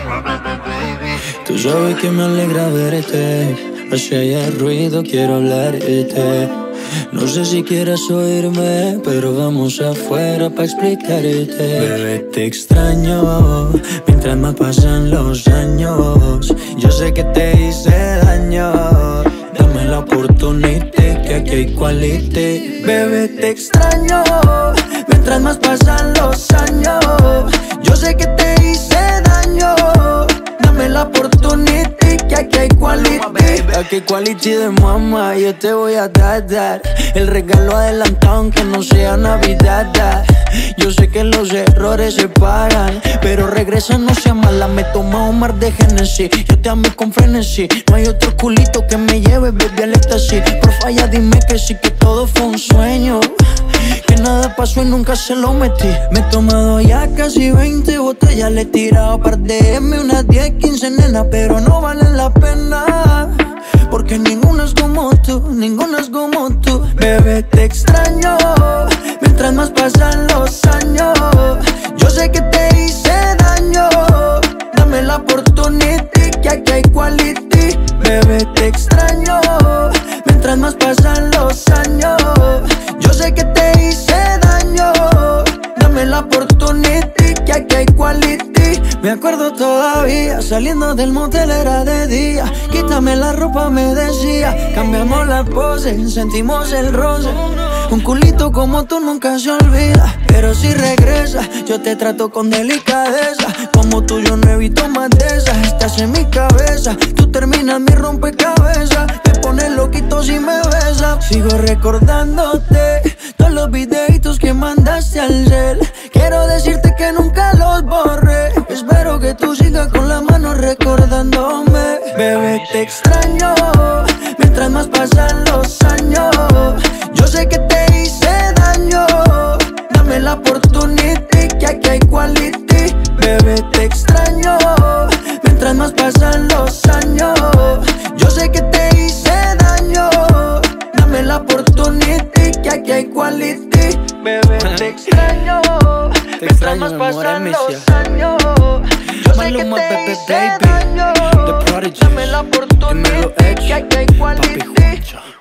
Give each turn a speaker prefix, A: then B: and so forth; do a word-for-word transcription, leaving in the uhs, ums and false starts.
A: Tú sabes que me alegra verte, así haya ruido quiero hablarte. No sé si quieras oírme, pero vamos afuera pa' explicarte. Bebé, te extraño, mientras más pasan los años. Yo sé que te hice daño, dame la oportunidad, que aquí hay quality. Bebé, te extraño, mientras más pasan los años. Yo sé que te hice daño, dame la oportunidad, que aquí hay quality. Aquí hay quality de mamá, yo te voy a dar, dar el regalo adelantado aunque no sea Navidad, dar. Yo sé que los errores se pagan, pero regresa, no sea mala. Me toma un mar de Genesis, yo te amo con frenesí. No hay otro culito que me lleve, baby, al éxtasis. Porfa, ya dime que sí, que todo fue un sueño, que nada pasó y nunca se lo metí. Me he tomado ya casi veinte botellas, le he tirado par de M, unas diez, quince nenas, pero no valen la pena, porque ninguna es como tú, ninguna es como tú. Bebé, te extraño, mientras más pasan los años. Yo sé que te hice daño, dame la oportunidad, que aquí hay quality. Bebé, te extraño, mientras más pasan los años. Yo sé que te hice daño, dame la oportunidad, que aquí hay quality. Me acuerdo todavía, saliendo del motel era de día. Quítame la ropa, me decía. Cambiamos la pose, sentimos el roce. Un culito como tú nunca se olvida, pero si regresa, yo te trato con delicadeza. Como tú yo no evito más de esas. Estás en mi cabeza, tú terminas mi rompecabezas. Te pones loquito si me besas. Sigo recordándote todos los videitos que mandaste al cel. Quiero decirte que nunca los borré. Espero que tú sigas con la mano recordándome. Bebé, te extraño, mientras más pasan los años. Yo sé que te hice daño, dame la oportunidad, que aquí hay quality. Bebé, te extraño, mientras más pasan los años. Yo sé que te hice daño, dame la oportunidad, que aquí hay quality. Bebé, te extraño,
B: te
A: mientras
B: extraño,
A: más
B: mi amor,
A: pasan
B: Amicia.
A: los años. Yo sé que te hice daño,
B: The Prodigy,
A: dame la oportunidad,
B: dímelo,
A: que aquí hay quality.
B: Papi Juancho.